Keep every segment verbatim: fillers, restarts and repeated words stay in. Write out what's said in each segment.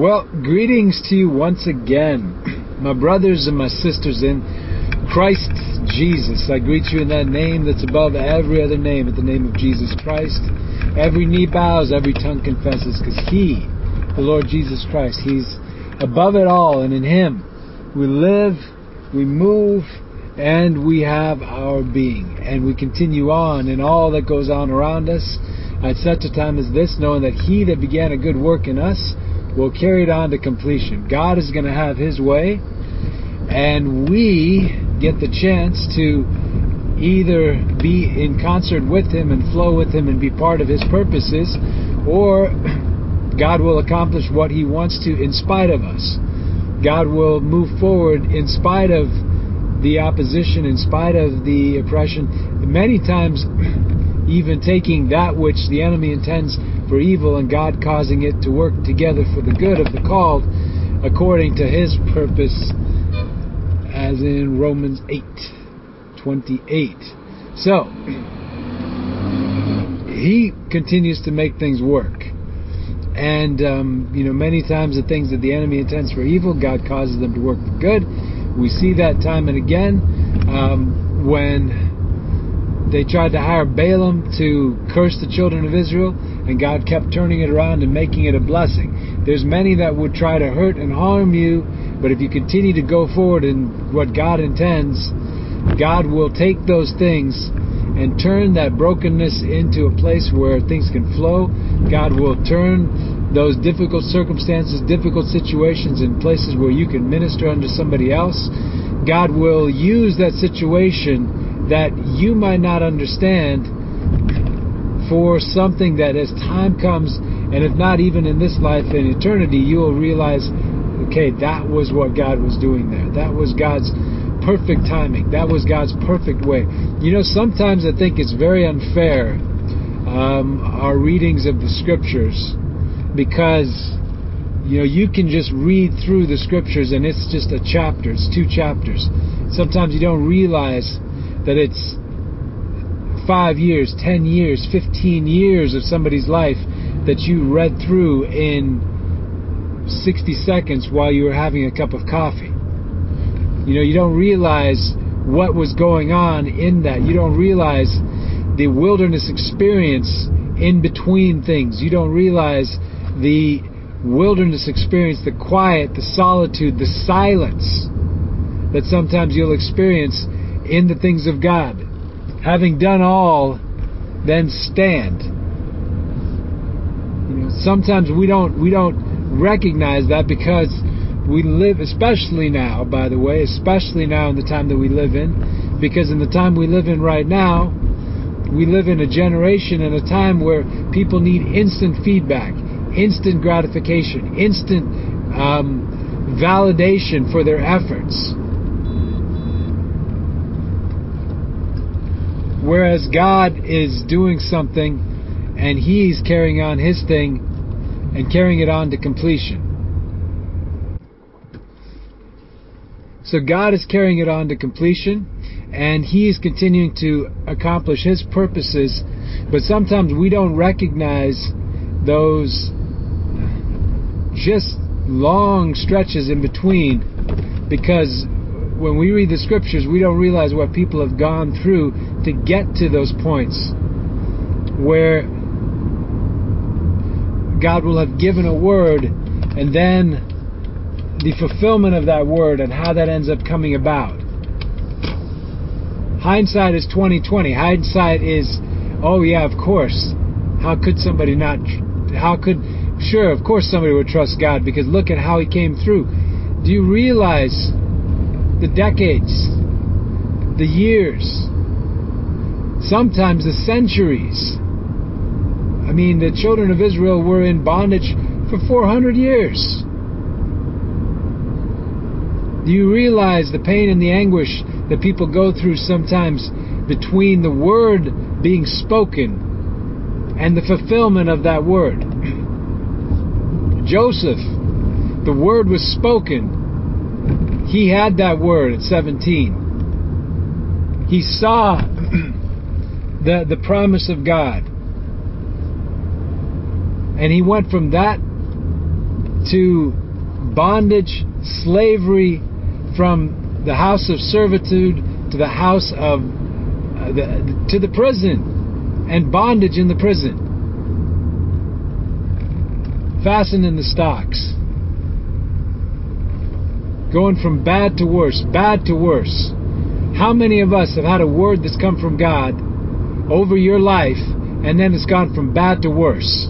Well, greetings to you once again, my brothers and my sisters in Christ Jesus. I greet you in that name that's above every other name, at the name of Jesus Christ. Every knee bows, every tongue confesses, because He, the Lord Jesus Christ, He's above it all, and in Him we live, we move, and we have our being. And we continue on in all that goes on around us at such a time as this, knowing that He that began a good work in us will carry it on to completion. God is going to have His way, and we get the chance to either be in concert with Him and flow with Him and be part of His purposes, or God will accomplish what He wants to in spite of us. God will move forward in spite of the opposition, in spite of the oppression, many times even taking that which the enemy intends for evil and God causing it to work together for the good of the called according to His purpose, as in Romans eight twenty-eight. So, He continues to make things work. And, um, you know, many times the things that the enemy intends for evil, God causes them to work for good. We see that time and again um, when they tried to hire Balaam to curse the children of Israel, and God kept turning it around and making it a blessing. There's many that would try to hurt and harm you, but if you continue to go forward in what God intends, God will take those things and turn that brokenness into a place where things can flow. God will turn those difficult circumstances, difficult situations in places where you can minister unto somebody else. God will use that situation that you might not understand for something that as time comes, and if not even in this life, in eternity, you will realize, okay, that was what God was doing there. That was God's perfect timing. That was God's perfect way. You know, sometimes I think it's very unfair, um, our readings of the Scriptures, because, you know, you can just read through the Scriptures and it's just a chapter. It's two chapters. Sometimes you don't realize that it's five years, ten years, fifteen years of somebody's life that you read through in sixty seconds while you were having a cup of coffee. You know, you don't realize what was going on in that. You don't realize the wilderness experience in between things. You don't realize the wilderness experience, the quiet, the solitude, the silence that sometimes you'll experience in the things of God. Having done all, then stand. You know, sometimes we don't we don't recognize that because we live, especially now, by the way, especially now in the time that we live in, because in the time we live in right now, we live in a generation and a time where people need instant feedback, instant gratification, instant um, validation for their efforts. Whereas God is doing something and He's carrying on His thing and carrying it on to completion. So God is carrying it on to completion and He is continuing to accomplish His purposes, but sometimes we don't recognize those just long stretches in between, because when we read the Scriptures, we don't realize what people have gone through to get to those points where God will have given a word, and then the fulfillment of that word and how that ends up coming about. Hindsight is twenty twenty. Hindsight is, oh yeah, of course. How could somebody not? How could? Sure, of course somebody would trust God, because look at how He came through. Do you realize the decades, the years, sometimes the centuries? I mean, the children of Israel were in bondage for four hundred years. Do you realize the pain and the anguish that people go through sometimes between the word being spoken and the fulfillment of that word? Joseph, the word was spoken. He had that word at seventeen. He saw the, the promise of God. And he went from that to bondage, slavery, from the house of servitude to the house of uh, the, to the prison, and bondage in the prison, fastened in the stocks, going from bad to worse, bad to worse. How many of us have had a word that's come from God over your life, and then it's gone from bad to worse?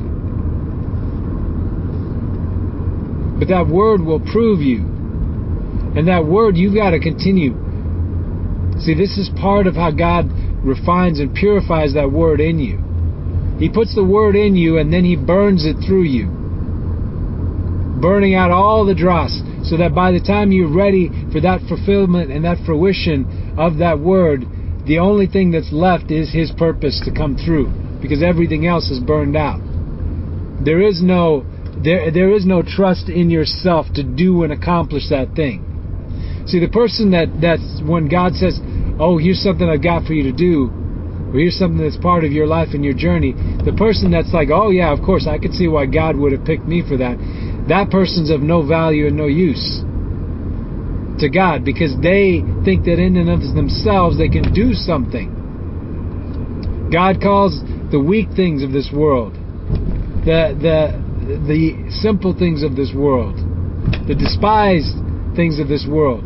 But that word will prove you. And that word, you've got to continue. See, this is part of how God refines and purifies that word in you. He puts the word in you, and then He burns it through you, burning out all the dross, so that by the time you're ready for that fulfillment and that fruition of that word, the only thing that's left is His purpose to come through, because everything else is burned out. There is no there there is no trust in yourself to do and accomplish that thing. See, the person that that's when God says, "Oh, here's something I've got for you to do," or here's something that's part of your life and your journey, the person that's like, "Oh yeah, of course, I could see why God would have picked me for that," that person's of no value and no use to God, because they think that in and of themselves they can do something. God calls the weak things of this world, the the the simple things of this world, the despised things of this world.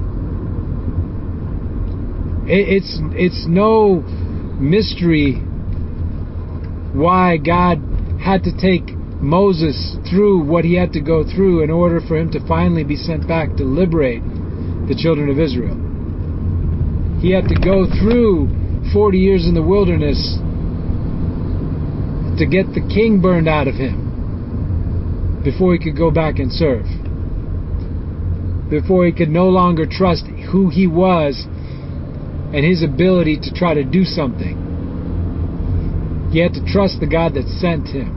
It, it's it's no mystery why God had to take Moses through what he had to go through in order for him to finally be sent back to liberate the children of Israel. He had to go through forty years in the wilderness to get the king burned out of him before he could go back and serve, before he could no longer trust who he was and his ability to try to do something. He had to trust the God that sent him.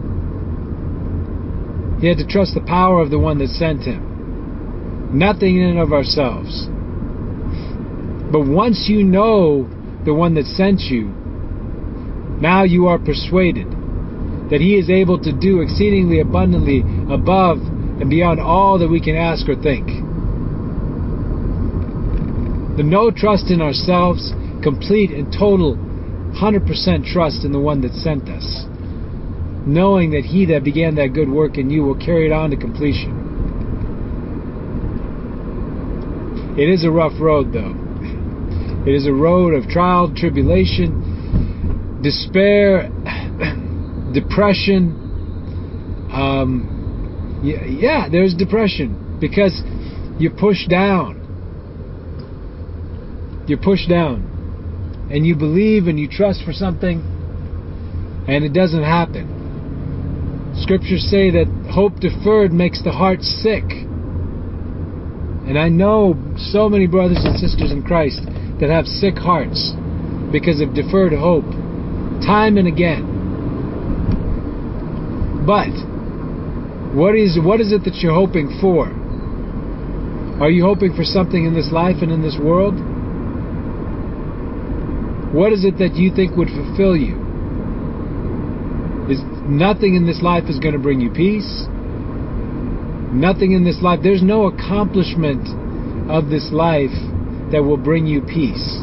He had to trust the power of the one that sent him. Nothing in and of ourselves. But once you know the one that sent you, now you are persuaded that He is able to do exceedingly abundantly above and beyond all that we can ask or think. The no trust in ourselves, complete and total one hundred percent trust in the one that sent us, knowing that He that began that good work in you will carry it on to completion. It is a rough road, though. It is a road of trial, tribulation, despair, depression. Um, yeah, yeah, there's depression because you're pushed down. You're pushed down. And you believe and you trust for something, and it doesn't happen. Scriptures say that hope deferred makes the heart sick. And I know so many brothers and sisters in Christ that have sick hearts because of deferred hope, time and again. But what is what is it that you're hoping for? Are you hoping for something in this life and in this world? What is it that you think would fulfill you? Is nothing in this life is going to bring you peace. Nothing in this life. There's no accomplishment of this life that will bring you peace.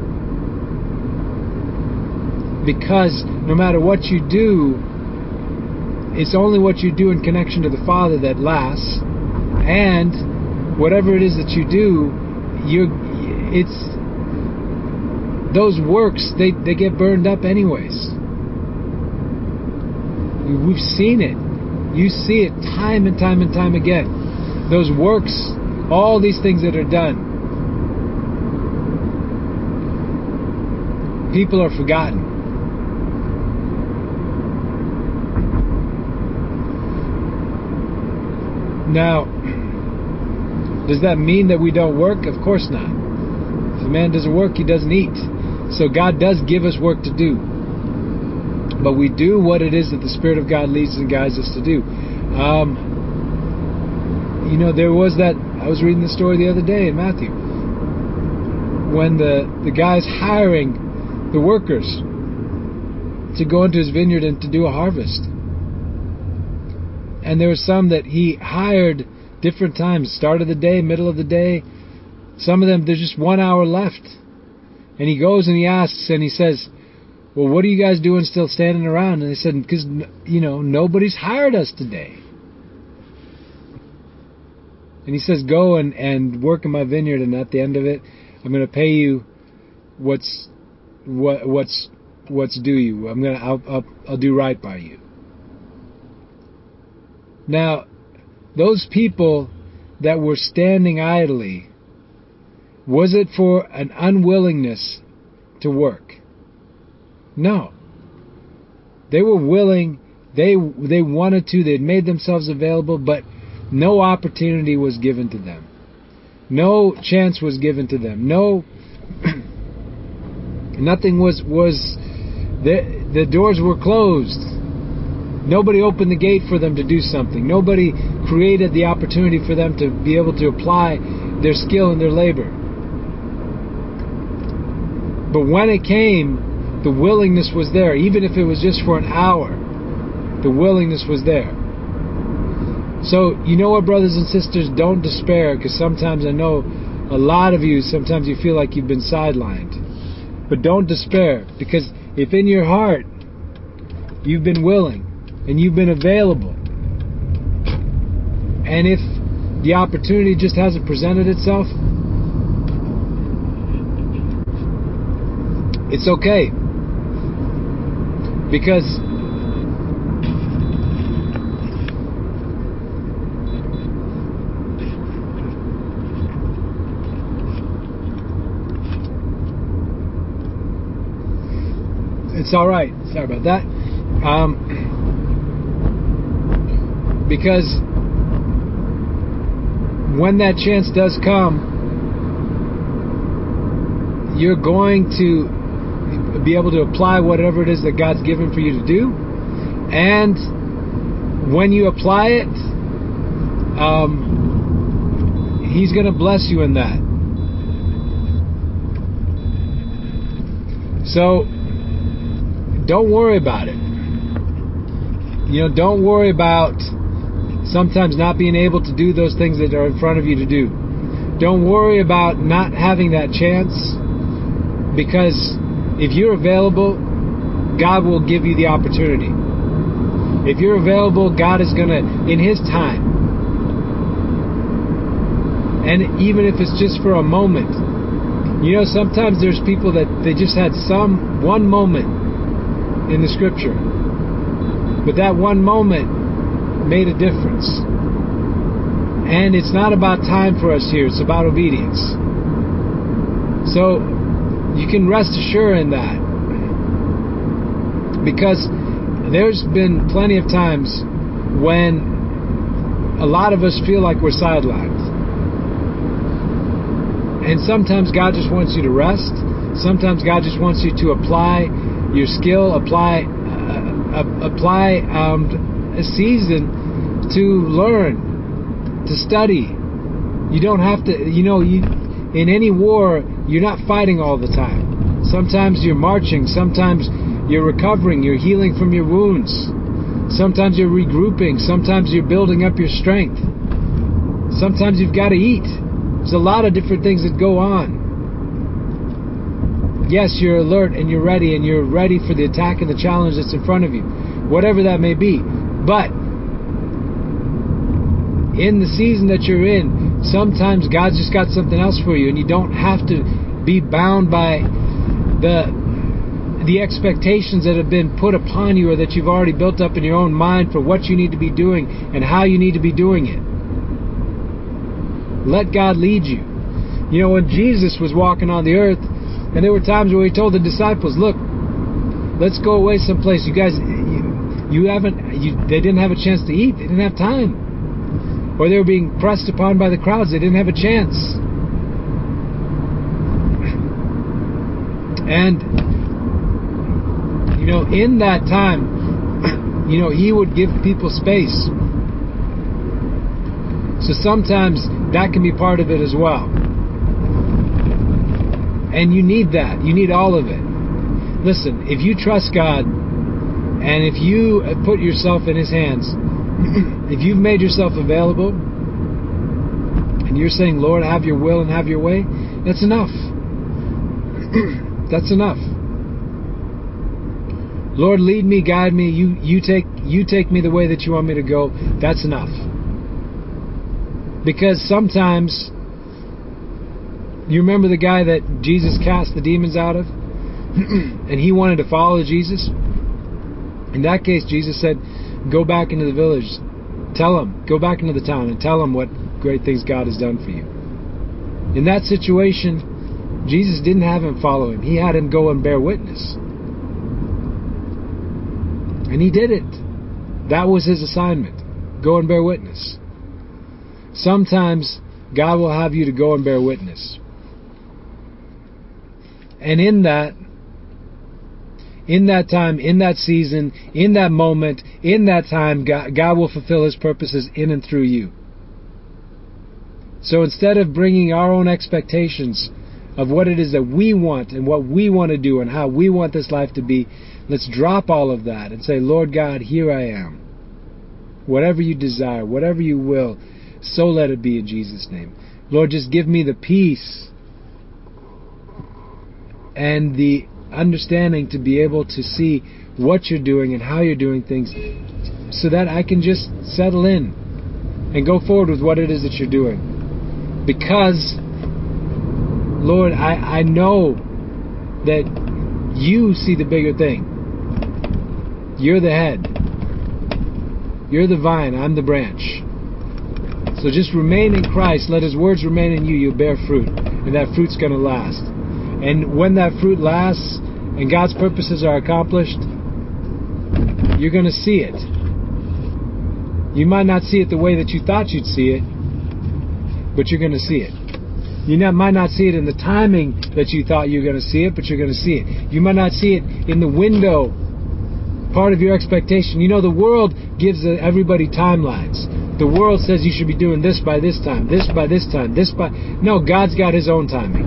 Because no matter what you do, it's only what you do in connection to the Father that lasts. And whatever it is that you do, you it's those works, they, they get burned up anyways. We've seen it. You see it time and time and time again. Those works, all these things that are done, people are forgotten. Now, does that mean that we don't work? Of course not. If a man doesn't work, he doesn't eat. So God does give us work to do. But we do what it is that the Spirit of God leads and guides us to do. Um, you know, there was that, I was reading the story the other day in Matthew, when the, the guy's hiring the workers to go into his vineyard and to do a harvest. And there were some that he hired different times, start of the day, middle of the day. Some of them, there's just one hour left. And he goes and he asks and he says, well, what are you guys doing still standing around? And they said, because, you know, nobody's hired us today. And he says, go and, and work in my vineyard, and at the end of it, I'm going to pay you what's what what's what's due you. I'm gonna I'll, I'll I'll do right by you. Now, those people that were standing idly, was it for an unwillingness to work? No. They were willing. They they wanted to. They'd made themselves available, but no opportunity was given to them. No chance was given to them. No, nothing was was. The the doors were closed. Nobody opened the gate for them to do something. Nobody created the opportunity for them to be able to apply their skill and their labor. But when it came, the willingness was there. Even if it was just for an hour, the willingness was there. So, you know what, brothers and sisters, don't despair, because sometimes I know a lot of you, sometimes you feel like you've been sidelined. But don't despair, because if in your heart you've been willing and you've been available, and if the opportunity just hasn't presented itself, it's okay. Because it's all right. Sorry about that. Um, because when that chance does come, you're going to be able to apply whatever it is that God's given for you to do. And when you apply it, um, He's going to bless you in that. So, don't worry about it. You know, don't worry about sometimes not being able to do those things that are in front of you to do. Don't worry about not having that chance, because if you're available, God will give you the opportunity. If you're available, God is going to, in His time, and even if it's just for a moment, you know, sometimes there's people that they just had some one moment in the Scripture, but that one moment made a difference. And it's not about time for us here, it's about obedience. So you can rest assured in that, because there's been plenty of times when a lot of us feel like we're sidelined. And sometimes God just wants you to rest. Sometimes God just wants you to apply your skill, apply uh, uh, apply um, a season to learn, to study. You don't have to, you know, you, in any war, you're not fighting all the time. Sometimes you're marching. Sometimes you're recovering. You're healing from your wounds. Sometimes you're regrouping. Sometimes you're building up your strength. Sometimes you've got to eat. There's a lot of different things that go on. Yes, you're alert and you're ready and you're ready for the attack and the challenge that's in front of you, whatever that may be. But in the season that you're in, sometimes God's just got something else for you, and you don't have to be bound by the the expectations that have been put upon you, or that you've already built up in your own mind for what you need to be doing and how you need to be doing it. Let God lead you. You know, when Jesus was walking on the earth, and there were times where He told the disciples, look, let's go away someplace. You guys, you, you haven't, you, they didn't have a chance to eat. They didn't have time. Or they were being pressed upon by the crowds. They didn't have a chance. And, you know, in that time, you know, He would give people space. So sometimes that can be part of it as well. And you need that. You need all of it. Listen, if you trust God, and if you put yourself in His hands, If you've made yourself available and you're saying, Lord, have your will and have your way, that's enough. That's enough. Lord, lead me, guide me. You, you take, you take me the way that you want me to go. That's enough. Because sometimes, you remember the guy that Jesus cast the demons out of? And he wanted to follow Jesus? In that case, Jesus said, go back into the village. Tell them. Go back into the town and tell them what great things God has done for you. In that situation, Jesus didn't have him follow him. He had him go and bear witness. And he did it. That was his assignment. Go and bear witness. Sometimes God will have you to go and bear witness. And in that, in that time, in that season, in that moment, in that time, God, God will fulfill His purposes in and through you. So instead of bringing our own expectations of what it is that we want and what we want to do and how we want this life to be, let's drop all of that and say, Lord God, here I am. Whatever you desire, whatever you will, so let it be in Jesus' name. Lord, just give me the peace and the understanding to be able to see what you're doing and how you're doing things so that I can just settle in and go forward with what it is that you're doing. Because, Lord, I, I know that you see the bigger thing. You're the head. You're the vine. I'm the branch. So just remain in Christ. Let His words remain in you. You'll bear fruit. And that fruit's going to last. And when that fruit lasts and God's purposes are accomplished, you're going to see it. You might not see it the way that you thought you'd see it, but you're going to see it. You not, might not see it in the timing that you thought you were going to see it, but you're going to see it. You might not see it in the window, part of your expectation. You know, the world gives everybody timelines. The world says you should be doing this by this time, this by this time, this by... No, God's got His own timing.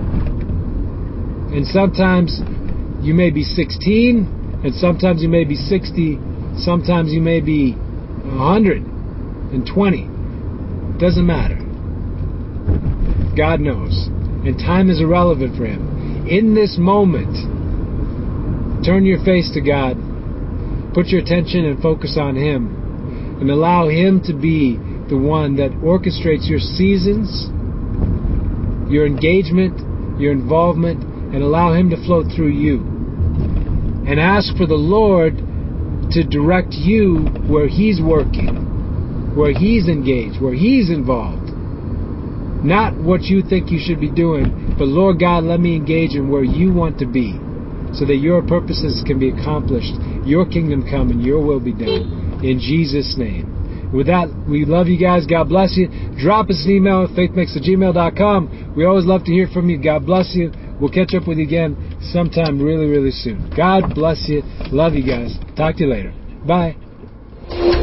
And sometimes you may be sixteen, and sometimes you may be sixty, sometimes you may be one hundred twenty. It doesn't matter. God knows. And time is irrelevant for Him. In this moment, turn your face to God. Put your attention and focus on Him. And allow Him to be the one that orchestrates your seasons, your engagement, your involvement, and allow Him to flow through you. And ask for the Lord to direct you where He's working, where He's engaged, where He's involved. Not what you think you should be doing, but Lord God, let me engage in where you want to be so that your purposes can be accomplished, your kingdom come, and your will be done. In Jesus' name. With that, we love you guys. God bless you. Drop us an email at faithmix at gmail dot com. We always love to hear from you. God bless you. We'll catch up with you again sometime really, really soon. God bless you. Love you guys. Talk to you later. Bye.